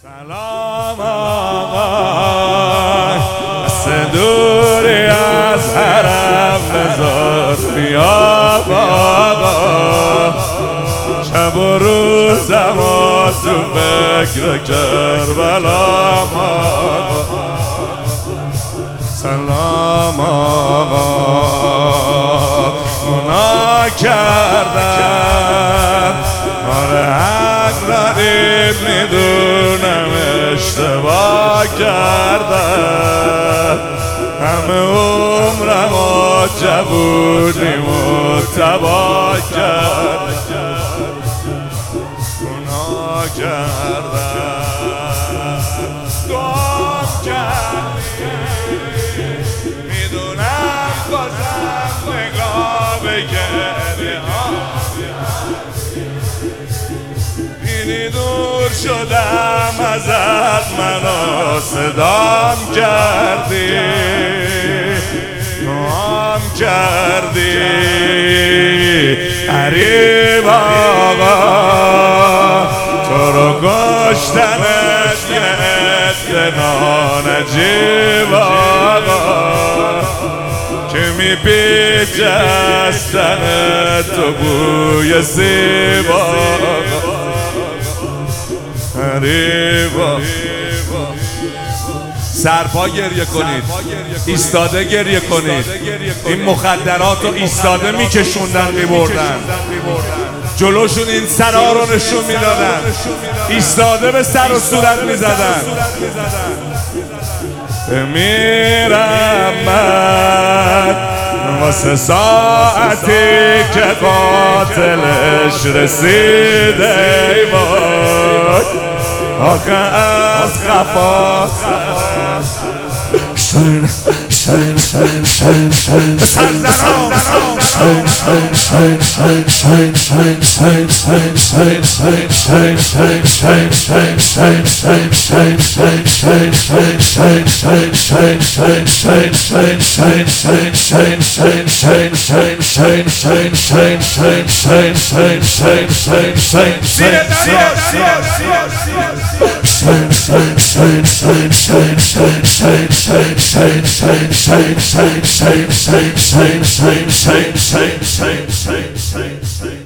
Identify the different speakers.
Speaker 1: سلام آقا دست دوری از حرم بذار بیا بابا شب و روزم تو فکر کربلا آقا سلام آقا گناه کردم آره حق ردید میدونم اشتباه کردم همه عمرم و جوونیم و تباه کردم گناه کردم گم کردی میدونم بازم نگاه بگردی اینی دور شدم ازت منو صدام کردی نام کردی قریب آقا تو رو کشتنت یه اتنان عجیب آقا که میپیچه از تنت تو بوی سیب آقا سرپا گریه کنید ایستاده گریه کنید این مخدرات رو ایستاده میکشوندن میبردن جلوشون این سرها رو نشون میدادن ایستاده به سر و صورت میزدن میرم من واسه ساعتی که قاتلش رسیده ای وای آخه از خفا شین شین شین شین شین shame.